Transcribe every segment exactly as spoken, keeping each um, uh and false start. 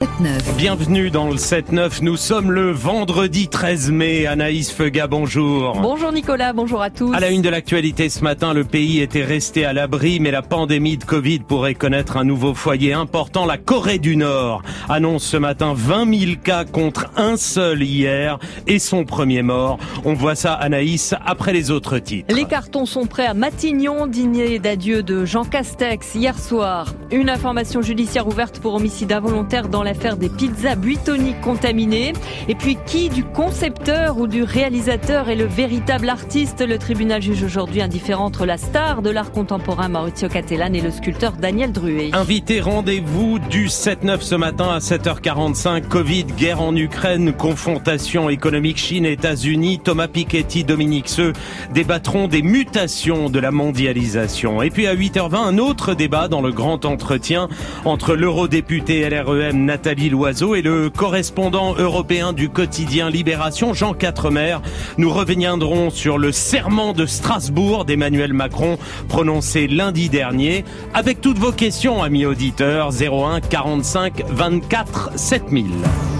sept neuf. Bienvenue dans le sept neuf, nous sommes le vendredi treize mai. Anaïs Feuga, bonjour. Bonjour Nicolas, bonjour à tous. À la une de l'actualité ce matin, le pays était resté à l'abri, mais la pandémie de Covid pourrait connaître un nouveau foyer important. La Corée du Nord annonce ce matin vingt mille cas contre un seul hier et son premier mort. On voit ça, Anaïs, après les autres titres. Les cartons sont prêts à Matignon, dîner d'adieu de Jean Castex hier soir. Une information judiciaire ouverte pour homicide involontaire dans l'affaire des pizzas buitoniques contaminées. Et puis, qui du concepteur ou du réalisateur est le véritable artiste? Le tribunal juge aujourd'hui indifférent entre la star de l'art contemporain Maurizio Cattelan et le sculpteur Daniel Druet. Invité rendez-vous du sept neuf ce matin à sept heures quarante-cinq. Covid, guerre en Ukraine, confrontation économique Chine-États-Unis. Thomas Piketty, Dominique Seux débattront des mutations de la mondialisation. Et puis à huit heures vingt, un autre débat dans le grand entretien entre l'eurodéputé L R E M Nathalie Loiseau et le correspondant européen du quotidien Libération Jean Quatremer. Nous reviendrons sur le serment de Strasbourg d'Emmanuel Macron prononcé lundi dernier. Avec toutes vos questions, amis auditeurs, zéro un quarante-cinq vingt-quatre sept mille.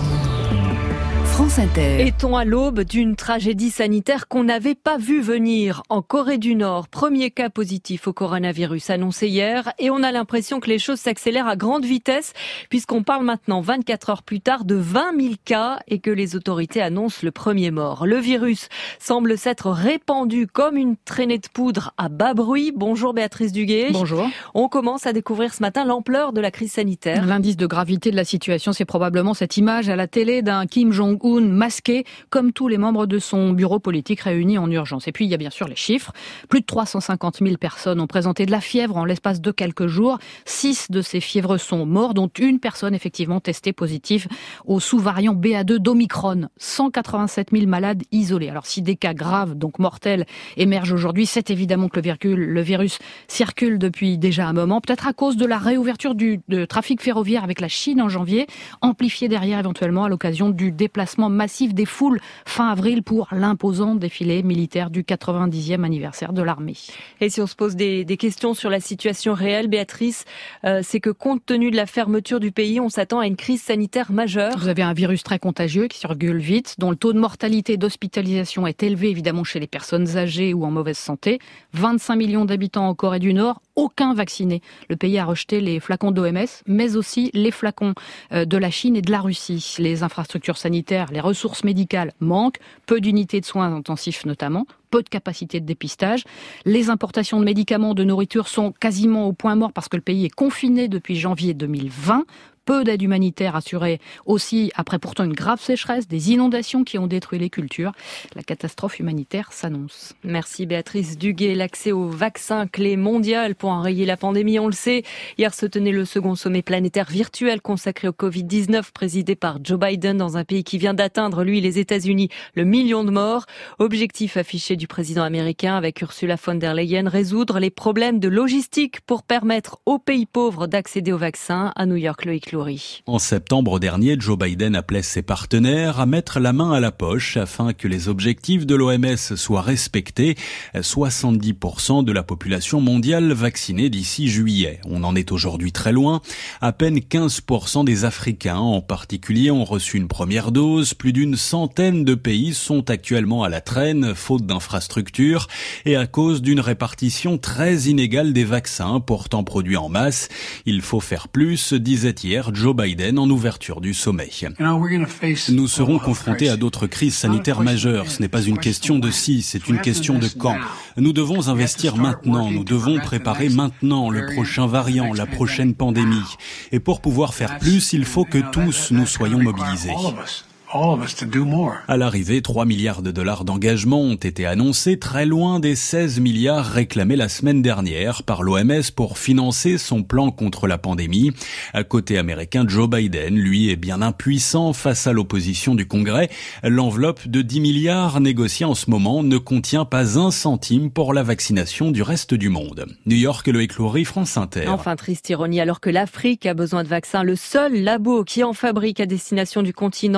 France Inter. Est-on à l'aube d'une tragédie sanitaire qu'on n'avait pas vu venir? En Corée du Nord, premier cas positif au coronavirus annoncé hier, et on a l'impression que les choses s'accélèrent à grande vitesse puisqu'on parle maintenant vingt-quatre heures plus tard de vingt mille cas et que les autorités annoncent le premier mort. Le virus semble s'être répandu comme une traînée de poudre à bas bruit. Bonjour Béatrice Duguay. Bonjour. On commence à découvrir ce matin l'ampleur de la crise sanitaire. L'indice de gravité de la situation, c'est probablement cette image à la télé d'un Kim Jong-un masqué, comme tous les membres de son bureau politique réunis en urgence. Et puis, il y a bien sûr les chiffres. Plus de trois cent cinquante mille personnes ont présenté de la fièvre en l'espace de quelques jours. Six de ces fièvres sont morts, dont une personne effectivement testée positive au sous-variant B A deux d'Omicron. cent quatre-vingt-sept mille malades isolés. Alors, si des cas graves, donc mortels, émergent aujourd'hui, c'est évidemment que le, virgule, le virus circule depuis déjà un moment. Peut-être à cause de la réouverture du de trafic ferroviaire avec la Chine en janvier, amplifié derrière éventuellement à l'occasion du déplacement massif des foules fin avril pour l'imposant défilé militaire du quatre-vingt-dixième anniversaire de l'armée. Et si on se pose des, des questions sur la situation réelle, Béatrice, euh, c'est que compte tenu de la fermeture du pays, on s'attend à une crise sanitaire majeure. Vous avez un virus très contagieux qui circule vite, dont le taux de mortalité et d'hospitalisation est élevé évidemment chez les personnes âgées ou en mauvaise santé. vingt-cinq millions d'habitants en Corée du Nord, aucun vacciné. Le pays a rejeté les flacons d'O M S, mais aussi les flacons de la Chine et de la Russie. Les infrastructures sanitaires, les ressources médicales manquent, peu d'unités de soins intensifs notamment, peu de capacité de dépistage. Les importations de médicaments, de nourriture sont quasiment au point mort parce que le pays est confiné depuis janvier deux mille vingt. Peu d'aide humanitaire assurée aussi après pourtant une grave sécheresse, des inondations qui ont détruit les cultures. La catastrophe humanitaire s'annonce. Merci Béatrice Duguay. L'accès au vaccin, clé mondiale pour enrayer la pandémie, on le sait. Hier se tenait le second sommet planétaire virtuel consacré au covid dix-neuf, présidé par Joe Biden dans un pays qui vient d'atteindre, lui, les États-Unis, le million de morts. Objectif affiché du président américain avec Ursula von der Leyen, résoudre les problèmes de logistique pour permettre aux pays pauvres d'accéder au vaccin. À New York, Loïc Loury. En septembre dernier, Joe Biden appelait ses partenaires à mettre la main à la poche afin que les objectifs de l'O M S soient respectés. soixante-dix pour cent de la population mondiale vaccinée d'ici juillet. On en est aujourd'hui très loin. À peine quinze pour cent des Africains en particulier ont reçu une première dose. Plus d'une centaine de pays sont actuellement à la traîne, faute d'infrastructures et à cause d'une répartition très inégale des vaccins pourtant produits en masse. Il faut faire plus, disait hier Joe Biden en ouverture du sommet. Nous serons confrontés à d'autres crises sanitaires majeures. Ce n'est pas une question de si, c'est une question de quand. Nous devons investir maintenant, nous devons préparer maintenant le prochain variant, la prochaine pandémie. Et pour pouvoir faire plus, il faut que tous nous soyons mobilisés. À l'arrivée, trois milliards de dollars d'engagement ont été annoncés, très loin des seize milliards réclamés la semaine dernière par l'O M S pour financer son plan contre la pandémie. À côté américain, Joe Biden, lui, est bien impuissant face à l'opposition du Congrès. L'enveloppe de dix milliards négociée en ce moment ne contient pas un centime pour la vaccination du reste du monde. New York, Loïc Loury, France Inter. Enfin, triste ironie, alors que l'Afrique a besoin de vaccins, le seul labo qui en fabrique à destination du continent, le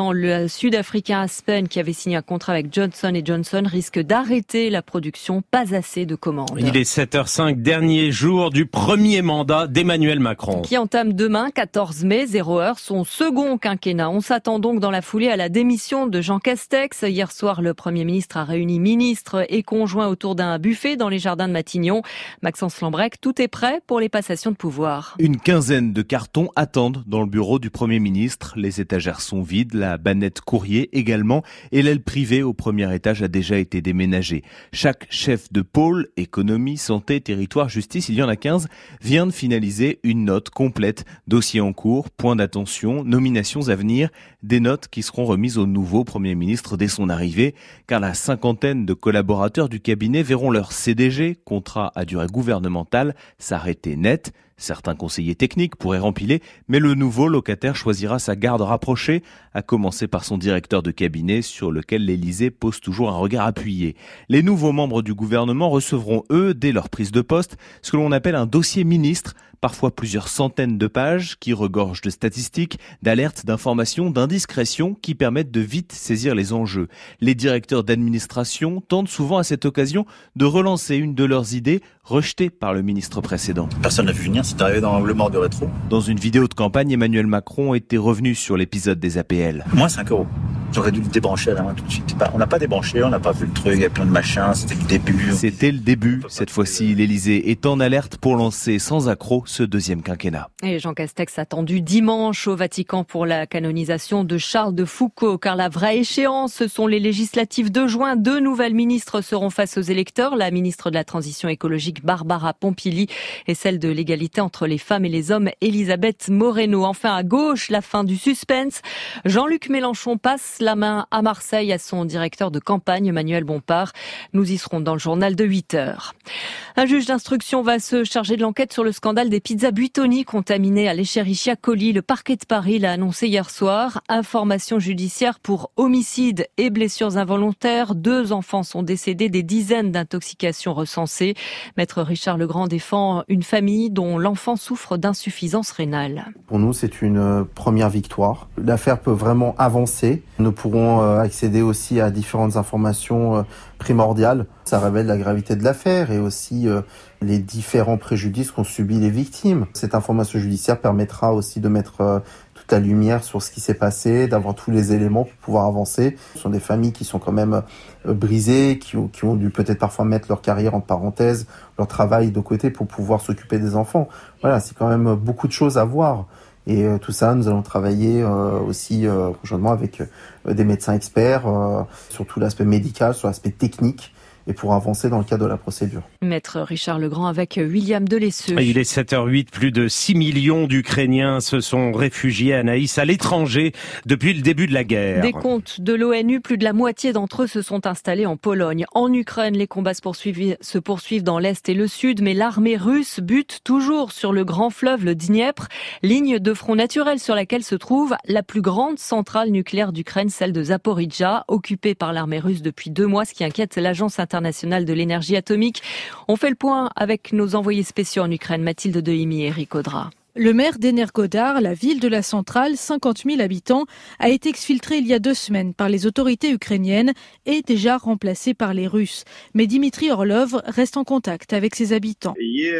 sud-africain Aspen, qui avait signé un contrat avec Johnson et Johnson, risque d'arrêter la production. Pas assez de commandes. Il est sept heures zéro cinq, dernier jour du premier mandat d'Emmanuel Macron. Qui entame demain, quatorze mai, zéro heure, son second quinquennat. On s'attend donc dans la foulée à la démission de Jean Castex. Hier soir, le Premier ministre a réuni ministres et conjoints autour d'un buffet dans les jardins de Matignon. Maxence Lambrec, tout est prêt pour les passations de pouvoir. Une quinzaine de cartons attendent dans le bureau du Premier ministre. Les étagères sont vides, la bannette courrier également, et l'aile privée au premier étage a déjà été déménagée. Chaque chef de pôle, économie, santé, territoire, justice, il y en a quinze, vient de finaliser une note complète, dossier en cours, point d'attention, nominations à venir, des notes qui seront remises au nouveau Premier ministre dès son arrivée, car la cinquantaine de collaborateurs du cabinet verront leur C D G, contrat à durée gouvernementale, s'arrêter net. Certains conseillers techniques pourraient rempiler, mais le nouveau locataire choisira sa garde rapprochée, à commencer par son directeur de cabinet, sur lequel l'Élysée pose toujours un regard appuyé. Les nouveaux membres du gouvernement recevront, eux, dès leur prise de poste, ce que l'on appelle un dossier ministre, parfois plusieurs centaines de pages, qui regorgent de statistiques, d'alertes, d'informations, d'indiscrétions, qui permettent de vite saisir les enjeux. Les directeurs d'administration tentent souvent à cette occasion de relancer une de leurs idées rejetées par le ministre précédent. Personne n'a vu venir, c'est arrivé dans l'angle mort de Rétro. Dans une vidéo de campagne, Emmanuel Macron était revenu sur l'épisode des A P L. Moins cinq euros. J'aurais dû le débrancher à la main tout de suite. On n'a pas débranché, on n'a pas vu le truc, il y a plein de machins, c'était le début. C'était le début. Cette fois-ci, l'Élysée est en alerte pour lancer sans accroc ce deuxième quinquennat. Et Jean Castex attendu dimanche au Vatican pour la canonisation de Charles de Foucauld, car la vraie échéance, ce sont les législatives de juin. Deux nouvelles ministres seront face aux électeurs, la ministre de la Transition écologique Barbara Pompili et celle de l'égalité entre les femmes et les hommes Elisabeth Moreno. Enfin, à gauche, la fin du suspense. Jean-Luc Mélenchon passe la main à Marseille à son directeur de campagne, Emmanuel Bompard. Nous y serons dans le journal de huit heures. Un juge d'instruction va se charger de l'enquête sur le scandale des pizzas Buitoni contaminées à l'Escherichia coli. Le parquet de Paris l'a annoncé hier soir. Information judiciaire pour homicide et blessures involontaires. Deux enfants sont décédés, des dizaines d'intoxications recensées. Maître Richard Legrand défend une famille dont l'enfant souffre d'insuffisance rénale. Pour nous, c'est une première victoire. L'affaire peut vraiment avancer. Nous pourrons accéder aussi à différentes informations primordiales. Ça révèle la gravité de l'affaire et aussi les différents préjudices qu'ont subis les victimes. Cette information judiciaire permettra aussi de mettre toute la lumière sur ce qui s'est passé, d'avoir tous les éléments pour pouvoir avancer. Ce sont des familles qui sont quand même brisées, qui ont, qui ont dû peut-être parfois mettre leur carrière en parenthèse, leur travail de côté pour pouvoir s'occuper des enfants. Voilà, c'est quand même beaucoup de choses à voir. Et euh, tout ça, nous allons travailler euh, aussi euh, conjointement avec euh, des médecins experts euh, sur tout l'aspect médical, sur l'aspect technique, et pour avancer dans le cadre de la procédure. Maître Richard Legrand avec William Delesseux. Il est sept heures huit, plus de six millions d'Ukrainiens se sont réfugiés, Anaïs, à l'étranger depuis le début de la guerre. Des comptes de l'O N U, plus de la moitié d'entre eux se sont installés en Pologne. En Ukraine, les combats se poursuivent, se poursuivent dans l'Est et le Sud, mais l'armée russe bute toujours sur le grand fleuve, le Dniepr, ligne de front naturel sur laquelle se trouve la plus grande centrale nucléaire d'Ukraine, celle de Zaporijja, occupée par l'armée russe depuis deux mois, ce qui inquiète l'agence internationale de l'énergie atomique. On fait le point avec nos envoyés spéciaux en Ukraine, Mathilde Dehimi et Eric Audra. Le maire d'Energodar, la ville de la centrale, cinquante mille habitants, a été exfiltré il y a deux semaines par les autorités ukrainiennes et déjà remplacé par les Russes. Mais Dimitri Orlov reste en contact avec ses habitants. Il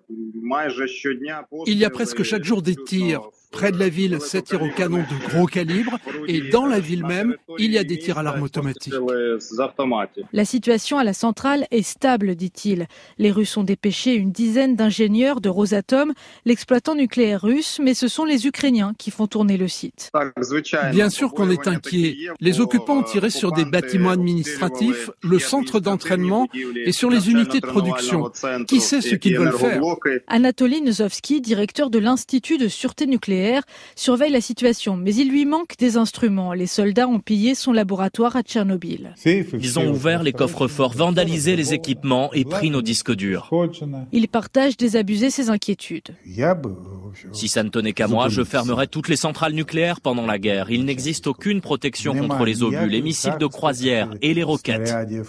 y a presque chaque jour des tirs. Près de la ville, sept tirs au canon de gros calibre. Et dans la ville même, il y a des tirs à l'arme automatique. La situation à la centrale est stable, dit-il. Les Russes ont dépêché une dizaine d'ingénieurs de Rosatom, l'exploitant nucléaire russe, mais ce sont les Ukrainiens qui font tourner le site. Bien sûr qu'on est inquiet. Les occupants ont tiré sur des bâtiments administratifs, le centre d'entraînement et sur les unités de production. Qui sait ce qu'ils veulent faire ? Anatoly Nozovski, directeur de l'Institut de sûreté nucléaire, surveille la situation, mais il lui manque des instruments. Les soldats ont pillé son laboratoire à Tchernobyl. Ils ont ouvert les coffres-forts, vandalisé les équipements et pris nos disques durs. Il partage désabusé ses inquiétudes. Si ça ne tenait qu'à moi, je fermerais toutes les centrales nucléaires pendant la guerre. Il n'existe aucune protection contre les obus, les missiles de croisière et les roquettes.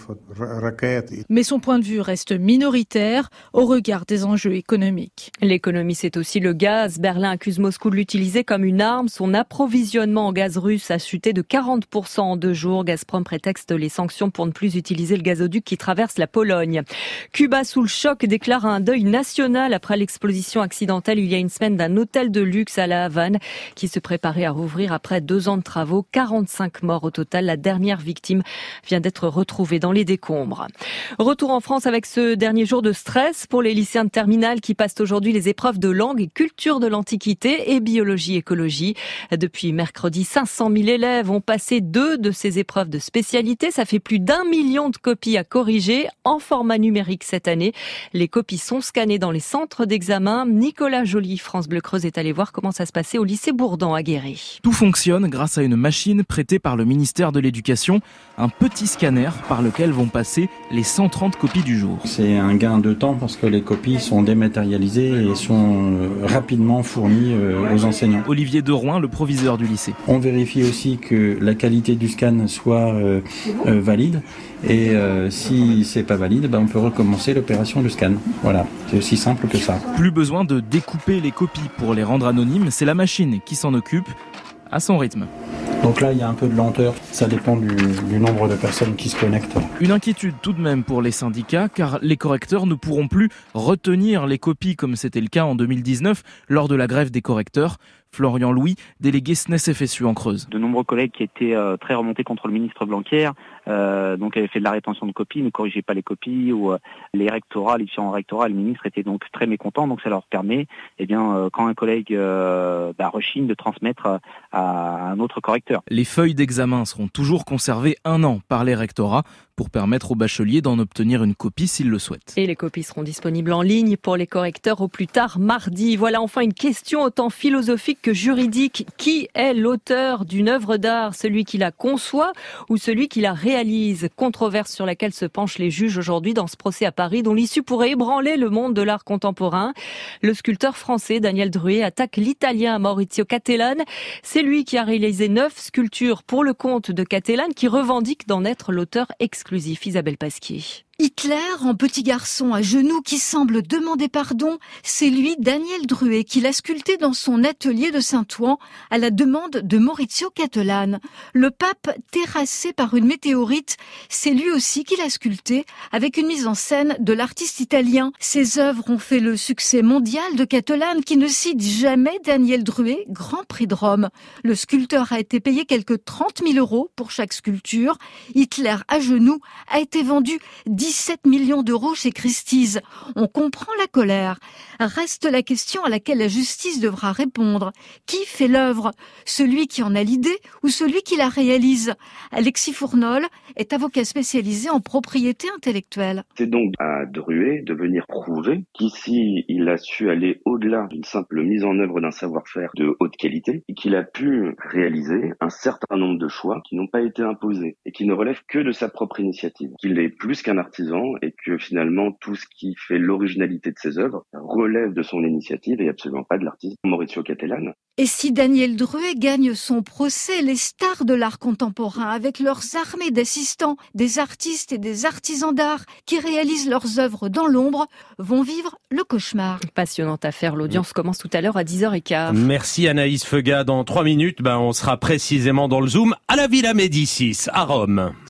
Mais son point de vue reste minoritaire au regard des enjeux économiques. L'économie, c'est aussi le gaz. Berlin accuse Moscou de l'utiliser comme une arme. Son approvisionnement en gaz russe a chuté de quarante pour cent en deux jours. Gazprom prétexte les sanctions pour ne plus utiliser le gazoduc qui traverse la Pologne. Cuba, sous le choc, déclare un deuil national après l'explosion accidentelle il y a une semaine d'un hôtel de luxe à La Havane qui se préparait à rouvrir après deux ans de travaux. quarante-cinq morts au total. La dernière victime vient d'être retrouvée dans les décombres. Retour en France avec ce dernier jour de stress pour les lycéens de terminale qui passent aujourd'hui les épreuves de langue et culture de l'Antiquité et biologie-écologie. Depuis mercredi, cinq cent mille élèves ont passé deux de ces épreuves de spécialité. Ça fait plus d'un million de copies à corriger en format numérique cette année. Les copies sont scannées dans les centres d'examen. Nicolas Joly, France Bleu Creuse, est allé voir comment ça se passait au lycée Bourdan à Guéry. Tout fonctionne grâce à une machine prêtée par le ministère de l'Éducation, un petit scanner par lequel vont passer les cent trente copies du jour. C'est un gain de temps parce que les copies sont dématérialisées et sont rapidement fournies aux enseignants. Olivier Derouin, le proviseur du lycée. On vérifie aussi que la qualité du scan soit euh, euh, valide et euh, si c'est pas valide, ben on peut recommencer l'opération de scan. Voilà, c'est aussi simple que ça. Plus besoin de découper les copies pour les rendre anonymes, c'est la machine qui s'en occupe à son rythme. Donc là, il y a un peu de lenteur, ça dépend du, du nombre de personnes qui se connectent. Une inquiétude tout de même pour les syndicats, car les correcteurs ne pourront plus retenir les copies comme c'était le cas en deux mille dix-neuf lors de la grève des correcteurs. Florian Louis, délégué S N E S F S U en Creuse. De nombreux collègues qui étaient euh, très remontés contre le ministre Blanquer, euh, donc avaient fait de la rétention de copies, ne corrigeaient pas les copies, ou euh, les rectorats, les différents rectorats, le ministre était donc très mécontent, donc ça leur permet, eh bien, euh, quand un collègue euh, bah, rechigne, de transmettre à, à un autre correcteur. Les feuilles d'examen seront toujours conservées un an par les rectorats pour permettre aux bacheliers d'en obtenir une copie s'ils le souhaitent. Et les copies seront disponibles en ligne pour les correcteurs au plus tard mardi. Voilà enfin une question autant philosophique que juridique. Qui est l'auteur d'une œuvre d'art? Celui qui la conçoit ou celui qui la réalise? Controverse sur laquelle se penchent les juges aujourd'hui dans ce procès à Paris dont l'issue pourrait ébranler le monde de l'art contemporain. Le sculpteur français Daniel Druet attaque l'italien Maurizio Cattelan. C'est lui qui a réalisé neuf sculptures pour le compte de Cattelan qui revendique d'en être l'auteur exclusif. Isabelle Pasquier. Hitler, en petit garçon à genoux qui semble demander pardon, c'est lui, Daniel Druet, qui l'a sculpté dans son atelier de Saint-Ouen à la demande de Maurizio Cattelan. Le pape terrassé par une météorite, c'est lui aussi qui l'a sculpté avec une mise en scène de l'artiste italien. Ses œuvres ont fait le succès mondial de Cattelan qui ne cite jamais Daniel Druet, Grand Prix de Rome. Le sculpteur a été payé quelques trente mille euros pour chaque sculpture. Hitler à genoux a été vendu dix-sept millions d'euros chez Christie's. On comprend la colère. Reste la question à laquelle la justice devra répondre. Qui fait l'œuvre? Celui qui en a l'idée ou celui qui la réalise? Alexis Fournol est avocat spécialisé en propriété intellectuelle. C'est donc à Druet de venir prouver qu'ici, il a su aller au-delà d'une simple mise en œuvre d'un savoir-faire de haute qualité et qu'il a pu réaliser un certain nombre de choix qui n'ont pas été imposés et qui ne relèvent que de sa propre initiative. Qu'il est plus qu'un artisan et que finalement tout ce qui fait l'originalité de ses œuvres relève de son initiative et absolument pas de l'artiste Maurizio Cattelan. Et si Daniel Druet gagne son procès, les stars de l'art contemporain, avec leurs armées d'assistants, des artistes et des artisans d'art qui réalisent leurs œuvres dans l'ombre, vont vivre le cauchemar. Passionnante affaire. L'audience commence tout à l'heure à dix heures quinze. Merci Anaïs Feugat. Dans trois minutes, ben, on sera précisément dans le Zoom à la Villa Médicis, à Rome.